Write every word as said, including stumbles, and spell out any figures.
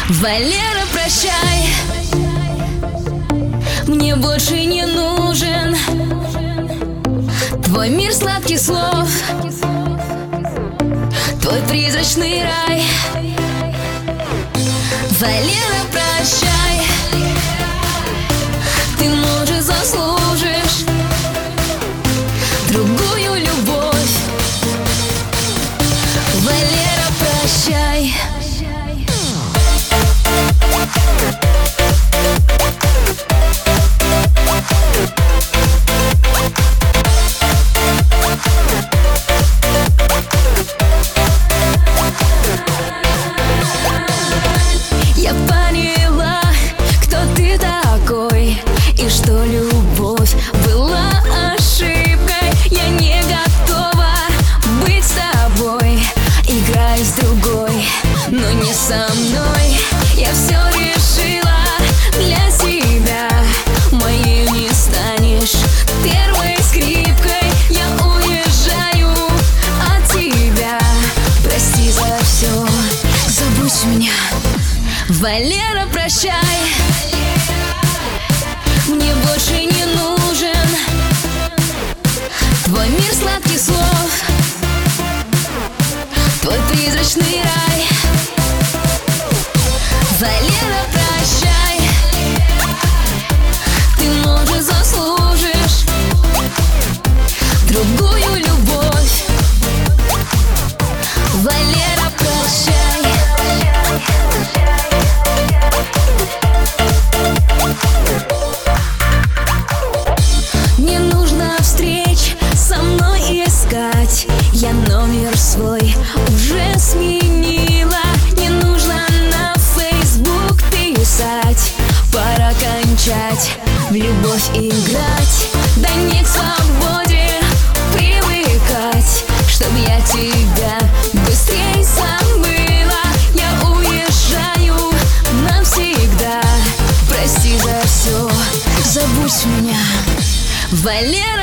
Валера, прощай, мне больше не нужен твой мир сладких слов, твой призрачный рай. Валера, прощай, ты, может, заслужишь другую любовь. Валера, прощай. Я поняла, кто ты такой, и что любовь была ошибкой. Я не готова быть с тобой, играй с другой, но не со мной. Я все решила для себя, моей не станешь первой скрипкой. Я уезжаю от тебя, прости за все, забудь меня. Валера, прощай, мне больше не нужен твой мир сладких слов, твой призрачный рай. Валера, прощай, ты, может, заслужишь другую любовь. Валера, прощай. Не нужно встреч со мной искать, я номер свой уже сменила. Не нужно на Facebook писать, пора кончать в любовь играть. Да не к свободе привыкать, чтоб я тебя быстрей забыла. Я уезжаю навсегда, прости за все, забудь меня. Валера,